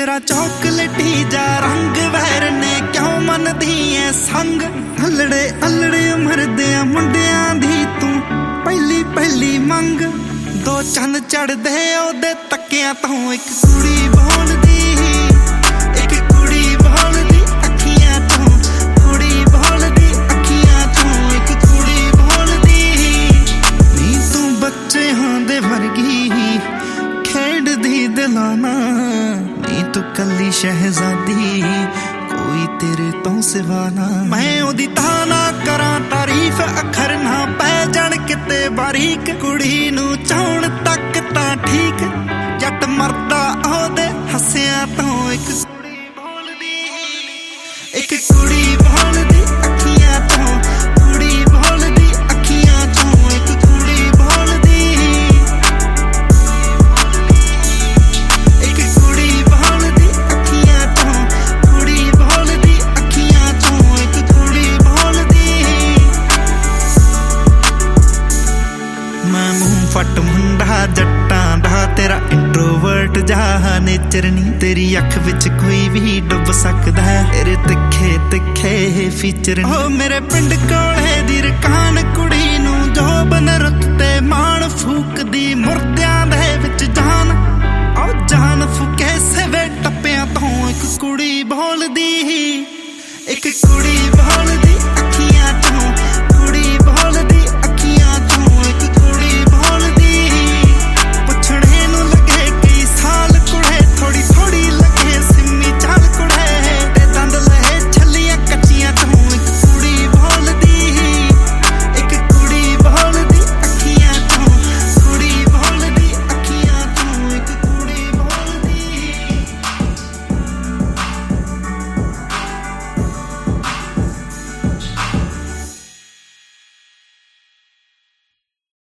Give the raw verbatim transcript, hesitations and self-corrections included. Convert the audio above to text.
तेरा चॉकलेटी जा रंग वैर ने क्यों मन दी है संग अलड़े अलड़े मरदे मुंडियां दी तू पहली पहली मंग दो चंद चढ़दे ओदे तकिया तो एक कुड़ी बोलदी नी तू कली शहजादी कोई तेरे तो सिवा ना मैं ओदी ताना करा तारीफ अखर ना पै जान किते बारीक कुड़ी नू चाउण तक ता ठीक जट मरदा ओदे हसिया तो एक कुड़ी बोलदी एक कुड़ी बोलदी अखियां तो कुड़ी बोलदी अखियां तो एक कुड़ी बोलदी फट मुंडा जट्टां दा तेरा इंट्रोवर्ट जा नेचर नी तेरी अख विच कोई भी डुब सकदा है तेरे तिखे तिखे फीचर ओ मेरे पिंड कोले दी रकान कुड़ी नू जो बन रुत ते मान फूकदी मुर्दियां दे विच जान ओ जान फूके सेवे टप्पियां तो एक कुड़ी बोलदी एक कुड़ी बोलदी